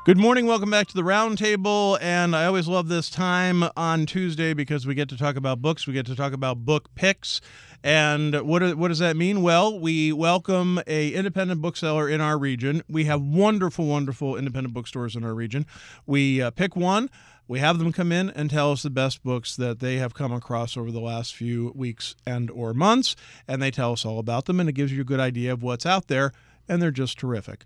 Good morning. Welcome back to the Roundtable. And I always love this time on Tuesday because we get to talk about books. We get to talk about book picks. And what does that mean? Well, we welcome a independent bookseller in our region. We have wonderful, wonderful independent bookstores in our region. We pick one. We have them come in and tell us the best books that they have come across over the last few weeks and or months. And they tell us all about them. And it gives you a good idea of what's out there. And they're just terrific.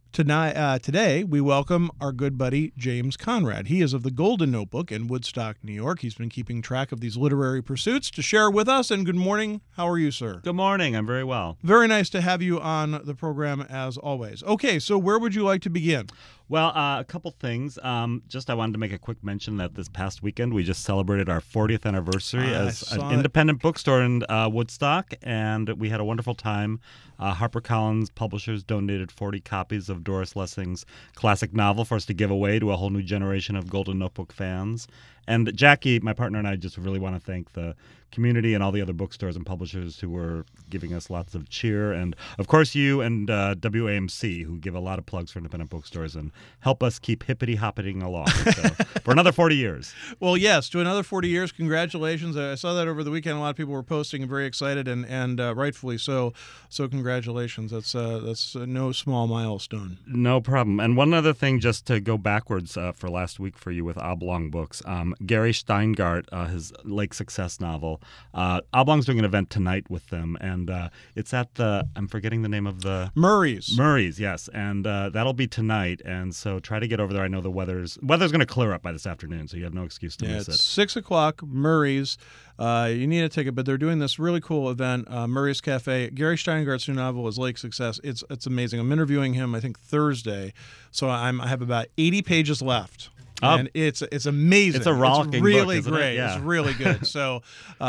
Today, we welcome our good buddy, James Conrad. He is of the Golden Notebook in Woodstock, New York. He's been keeping track of these literary pursuits to share with us. And good morning. How are you, sir? Good morning. I'm very well. Very nice to have you on the program, as always. Okay, so where would you like to begin? Well, a couple things. I wanted to make a quick mention that this past weekend we just celebrated our 40th anniversary as an independent bookstore in Woodstock, and we had a wonderful time. HarperCollins Publishers donated 40 copies of Doris Lessing's classic novel for us to give away to a whole new generation of Golden Notebook fans. And Jackie, my partner, and I just really want to thank the community and all the other bookstores and publishers who were giving us lots of cheer. And, of course, you and WAMC, who give a lot of plugs for independent bookstores and help us keep hippity-hoppiting along for another 40 years. Well, yes, to another 40 years. Congratulations. I saw that over the weekend. A lot of people were posting and very excited, and rightfully so. So congratulations. That's no small milestone. No problem. And one other thing, just to go backwards for last week for you with Oblong Books. Gary Steingart, his Lake Success novel, Oblong's doing an event tonight with them, and it's at I'm forgetting the name of the... Murray's, yes, and that'll be tonight, and so try to get over there. I know the weather's going to clear up by this afternoon, so you have no excuse to miss it. It's 6 o'clock, Murray's. You need a ticket, but they're doing this really cool event, Murray's Cafe. Gary Steingart's new novel is Lake Success. It's amazing. I'm interviewing him, I think, Thursday, so I have about 80 pages left. And it's amazing. It's a rollicking really book, isn't great. It? Yeah. It's really good. So,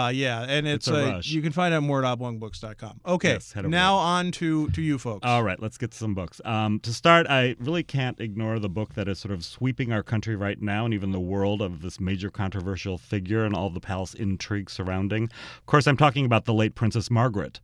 and it's a rush. You can find out more at oblongbooks.com. Okay, yes, now on to you folks. All right, let's get to some books. To start, I really can't ignore the book that is sort of sweeping our country right now and even the world of this major controversial figure and all the palace intrigue surrounding. Of course, I'm talking about the late Princess Margaret.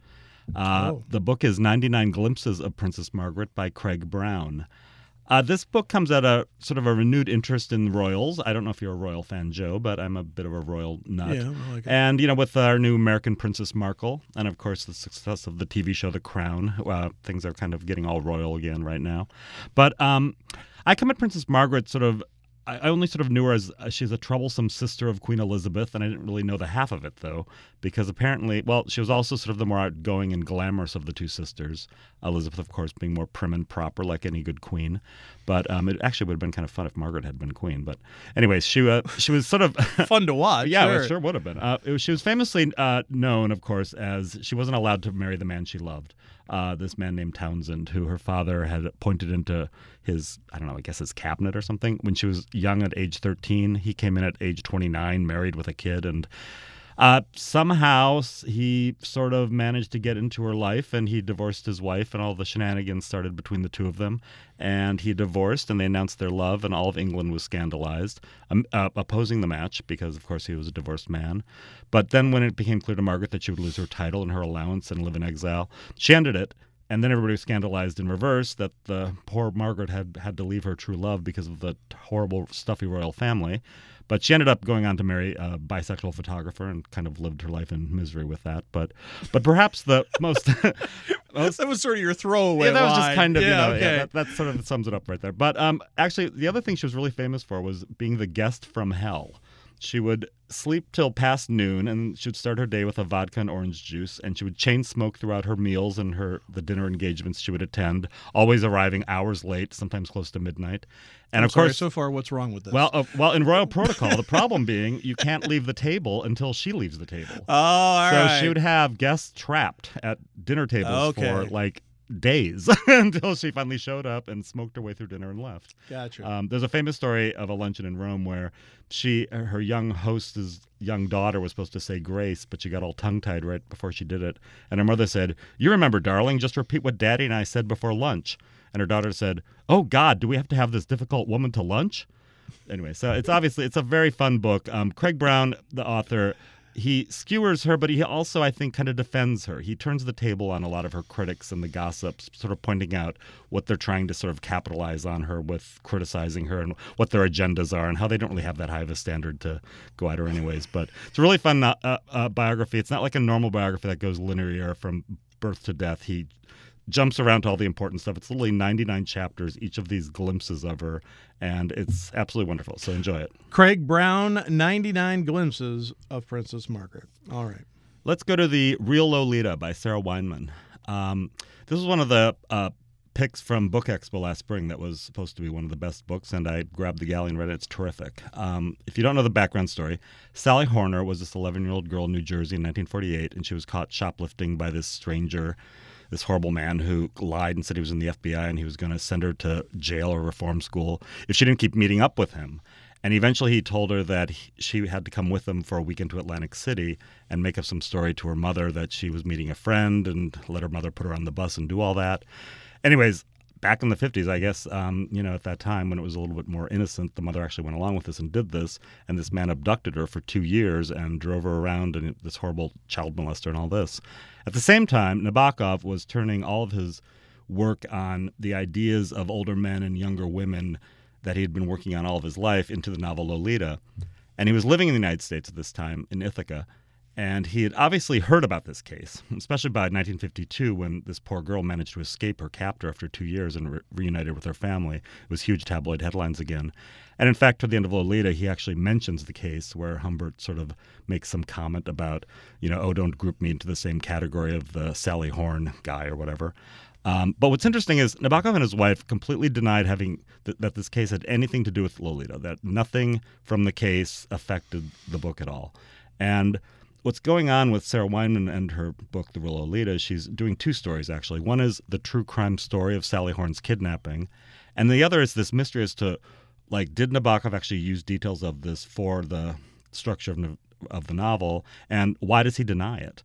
The book is 99 Glimpses of Princess Margaret by Craig Brown. This book comes at a sort of a renewed interest in royals. I don't know if you're a royal fan, Joe, but I'm a bit of a royal nut. Yeah, I like it. And, with our new American Princess Markle and, of course, the success of the TV show The Crown, things are kind of getting all royal again right now. But I come at Princess Margaret I only sort of knew her as she's a troublesome sister of Queen Elizabeth, and I didn't really know the half of it, though, because apparently, she was also sort of the more outgoing and glamorous of the two sisters. Elizabeth, of course, being more prim and proper, like any good queen. But it actually would have been kind of fun if Margaret had been queen. But anyways, she was sort of... fun to watch. Yeah, sure. It sure would have been. She was famously known, of course, as she wasn't allowed to marry the man she loved. This man named Townsend, who her father had appointed into his, his cabinet or something. When she was young at age 13, he came in at age 29, married with a kid, and somehow he sort of managed to get into her life, and he divorced his wife, and all the shenanigans started between the two of them. And he divorced, and they announced their love, and all of England was scandalized, opposing the match because, of course, he was a divorced man. But then when it became clear to Margaret that she would lose her title and her allowance and live in exile, she ended it. And then everybody was scandalized in reverse that the poor Margaret had to leave her true love because of the horrible, stuffy royal family. But she ended up going on to marry a bisexual photographer and kind of lived her life in misery with that. But perhaps the most... that was sort of your throwaway that was line. just kind of, okay. that sort of sums it up right there. But actually, the other thing she was really famous for was being the guest from hell. She would sleep till past noon, and she would start her day with a vodka and orange juice, and she would chain smoke throughout her meals and the dinner engagements she would attend, always arriving hours late, sometimes close to midnight. And of course, course, so far, what's wrong with this? Well, in royal protocol, the problem being you can't leave the table until she leaves the table. Oh, all right. So she would have guests trapped at dinner tables for days until she finally showed up and smoked her way through dinner and left. Gotcha. There's a famous story of a luncheon in Rome where her young host's young daughter was supposed to say grace, but she got all tongue-tied right before she did it. And her mother said, "You remember, darling, just repeat what Daddy and I said before lunch." And her daughter said, "Oh, God, do we have to have this difficult woman to lunch?" Anyway, so it's a very fun book. Craig Brown, the author, he skewers her, but he also, I think, kind of defends her. He turns the table on a lot of her critics and the gossips, sort of pointing out what they're trying to sort of capitalize on her with criticizing her and what their agendas are and how they don't really have that high of a standard to go at her anyways. But it's a really fun biography. It's not like a normal biography that goes linear from birth to death. He jumps around to all the important stuff. It's literally 99 chapters, each of these glimpses of her, and it's absolutely wonderful. So enjoy it. Craig Brown, 99 Glimpses of Princess Margaret. All right. Let's go to The Real Lolita by Sarah Weinman. This was one of the picks from Book Expo last spring that was supposed to be one of the best books, and I grabbed the galley and read it. It's terrific. If you don't know the background story, Sally Horner was this 11-year-old girl in New Jersey in 1948, and she was caught shoplifting by this stranger, this horrible man who lied and said he was in the FBI and he was going to send her to jail or reform school if she didn't keep meeting up with him. And eventually he told her that she had to come with him for a weekend to Atlantic City and make up some story to her mother that she was meeting a friend and let her mother put her on the bus and do all that. Anyways, back in the 50s, I guess, at that time when it was a little bit more innocent, the mother actually went along with this and did this. And this man abducted her for 2 years and drove her around, and this horrible child molester and all this. At the same time, Nabokov was turning all of his work on the ideas of older men and younger women that he had been working on all of his life into the novel Lolita. And he was living in the United States at this time in Ithaca. And he had obviously heard about this case, especially by 1952 when this poor girl managed to escape her captor after 2 years and reunited with her family. It was huge tabloid headlines again. And in fact, toward the end of Lolita, he actually mentions the case where Humbert sort of makes some comment about, don't group me into the same category of the Sally Horn guy or whatever. But what's interesting is Nabokov and his wife completely denied that this case had anything to do with Lolita, that nothing from the case affected the book at all. And what's going on with Sarah Weinman and her book, The Real Lolita, she's doing two stories, actually. One is the true crime story of Sally Horn's kidnapping, and the other is this mystery as to, did Nabokov actually use details of this for the structure of the novel, and why does he deny it?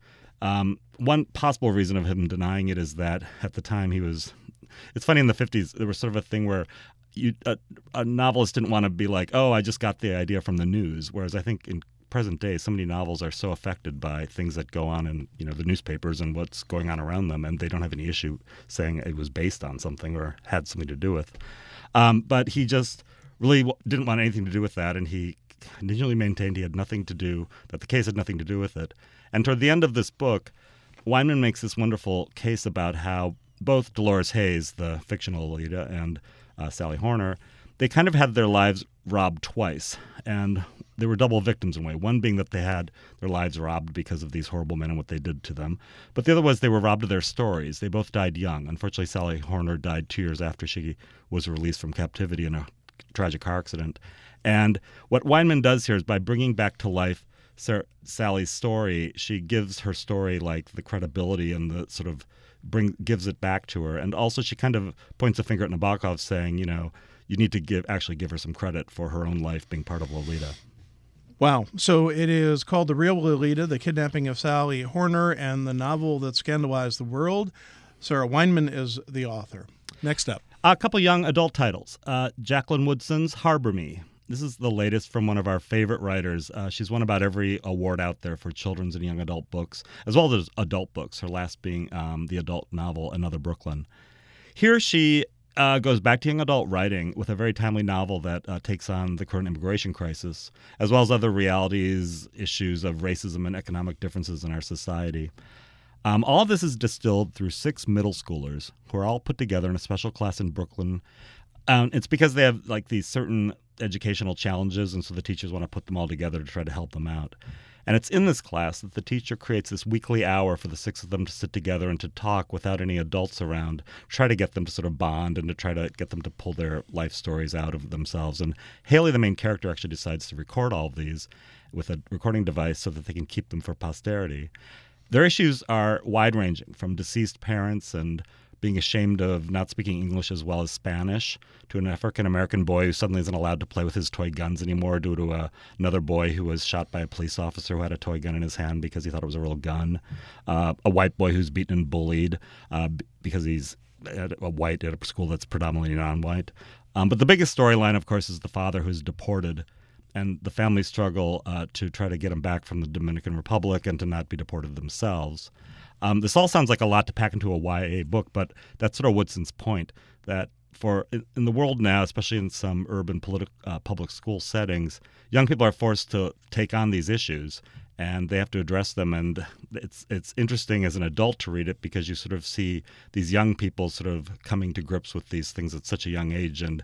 One possible reason of him denying it is that at the time it's funny, in the 50s, there was sort of a thing where a novelist didn't want to be like, oh, I just got the idea from the news, whereas I think in present day, so many novels are so affected by things that go on in the newspapers and what's going on around them, and they don't have any issue saying it was based on something or had something to do with. But he just really didn't want anything to do with that, and he continually maintained that the case had nothing to do with it. And toward the end of this book, Weinman makes this wonderful case about how both Dolores Hayes, the fictional Lolita, and Sally Horner, they kind of had their lives robbed twice, and they were double victims in a way. One being that they had their lives robbed because of these horrible men and what they did to them. But the other was they were robbed of their stories. They both died young. Unfortunately, Sally Horner died 2 years after she was released from captivity in a tragic car accident. And what Weinman does here is by bringing back to life Sally's story, she gives her story the credibility and the sort of gives it back to her. And also she kind of points a finger at Nabokov saying, you need to give her some credit for her own life being part of Lolita. Wow. So it is called The Real Lolita, The Kidnapping of Sally Horner, and the novel that scandalized the world. Sarah Weinman is the author. Next up. A couple young adult titles. Jacqueline Woodson's Harbor Me. This is the latest from one of our favorite writers. She's won about every award out there for children's and young adult books, as well as adult books, her last being the adult novel Another Brooklyn. Here she goes back to young adult writing with a very timely novel that takes on the current immigration crisis, as well as other realities, issues of racism and economic differences in our society. All of this is distilled through 6 middle schoolers who are all put together in a special class in Brooklyn. It's because they have these certain educational challenges, and so the teachers want to put them all together to try to help them out. And it's in this class that the teacher creates this weekly hour for the 6 of them to sit together and to talk without any adults around, try to get them to sort of bond and to try to get them to pull their life stories out of themselves. And Haley, the main character, actually decides to record all of these with a recording device so that they can keep them for posterity. Their issues are wide-ranging, from deceased parents and being ashamed of not speaking English as well as Spanish, to an African-American boy who suddenly isn't allowed to play with his toy guns anymore due to another boy who was shot by a police officer who had a toy gun in his hand because he thought it was a real gun, a white boy who's beaten and bullied because he's a white at a school that's predominantly non-white. But the biggest storyline, of course, is the father who's deported and the family struggle to try to get them back from the Dominican Republic and to not be deported themselves. This all sounds like a lot to pack into a YA book, but that's sort of Woodson's point, that in the world now, especially in some urban public school settings, young people are forced to take on these issues, and they have to address them. And it's interesting as an adult to read it, because you sort of see these young people sort of coming to grips with these things at such a young age, and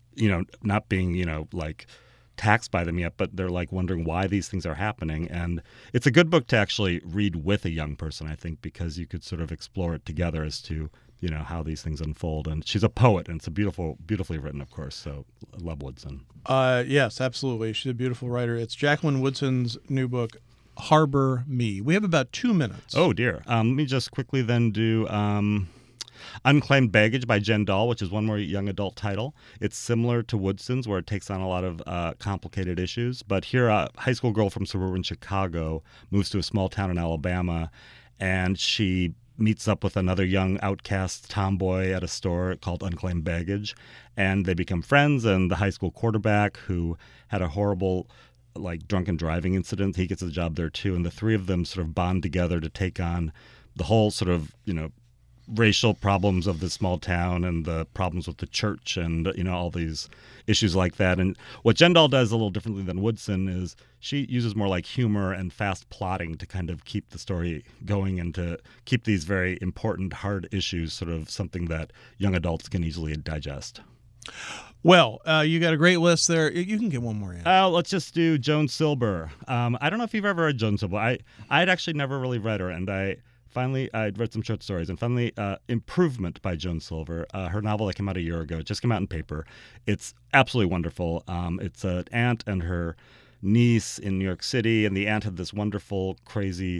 not being like taxed by them yet, but they're like wondering why these things are happening. And it's a good book to actually read with a young person, I think, because you could sort of explore it together as to how these things unfold. And she's a poet, and it's beautifully written, of course. So I love Woodson. Yes, absolutely. She's a beautiful writer. It's Jacqueline Woodson's new book, Harbor Me. We have about 2 minutes. Oh, dear. Let me just quickly then do Unclaimed Baggage by Jen Dahl, which is one more young adult title. It's similar to Woodson's, where it takes on a lot of complicated issues. But here, a high school girl from suburban Chicago moves to a small town in Alabama, and she meets up with another young outcast tomboy at a store called Unclaimed Baggage, and they become friends. And the high school quarterback, who had a horrible drunken driving incident, he gets a job there too, and the three of them sort of bond together to take on the whole sort of racial problems of the small town and the problems with the church and all these issues like that. And what Jen Dahl does a little differently than Woodson is she uses more like humor and fast plotting to kind of keep the story going and to keep these very important, hard issues sort of something that young adults can easily digest. Well, you got a great list there. You can get one more in. Let's just do Joan Silber. I don't know if you've ever read Joan Silber. I had actually never really read her, and I'd read some short stories, and finally, Improvement by Joan Silver, her novel that came out a year ago. It just came out in paper. It's absolutely wonderful. It's an aunt and her niece in New York City, and the aunt had this wonderful, crazy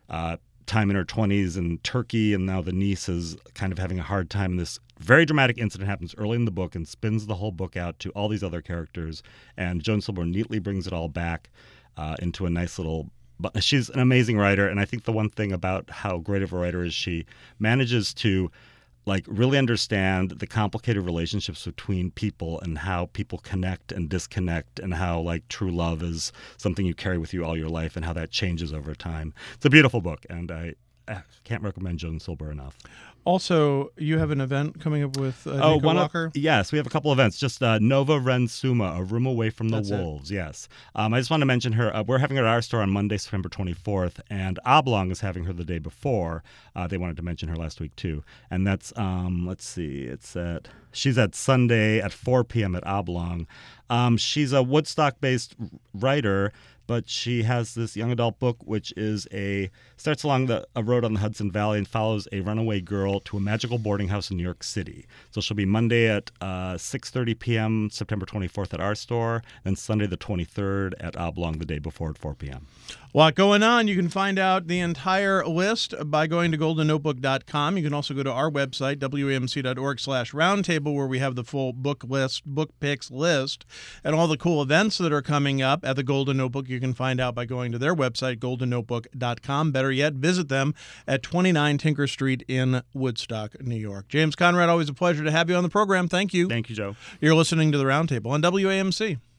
time in her 20s in Turkey, and now the niece is kind of having a hard time. And this very dramatic incident happens early in the book and spins the whole book out to all these other characters, and Joan Silber neatly brings it all back into a nice little... But she's an amazing writer, and I think the one thing about how great of a writer is she manages to really understand the complicated relationships between people and how people connect and disconnect, and how true love is something you carry with you all your life and how that changes over time. It's a beautiful book, and I can't recommend Joan Silber enough. Also, you have an event coming up with Nico Walker? Yes, we have a couple events. Just Nova Ren Suma, A Room Away from the That's Wolves. Yes. I just want to mention her. We're having her at our store on Monday, September 24th, and Oblong is having her the day before. They wanted to mention her last week, too. And that's, let's see, she's at Sunday at 4 p.m. at Oblong. She's a Woodstock-based writer, but she has this young adult book which starts along a road on the Hudson Valley and follows a runaway girl to a magical boarding house in New York City. So she'll be Monday at 6:30 p.m. September 24th at our store, and Sunday the 23rd at Oblong the day before at 4 p.m. A lot going on. You can find out the entire list by going to goldennotebook.com. You can also go to our website, wamc.org/roundtable, where we have the full book picks list, and all the cool events that are coming up at the Golden Notebook. You can find out by going to their website, goldennotebook.com. Better yet, visit them at 29 Tinker Street in Woodstock, New York. James Conrad, always a pleasure to have you on the program. Thank you. Thank you, Joe. You're listening to the Roundtable on WAMC.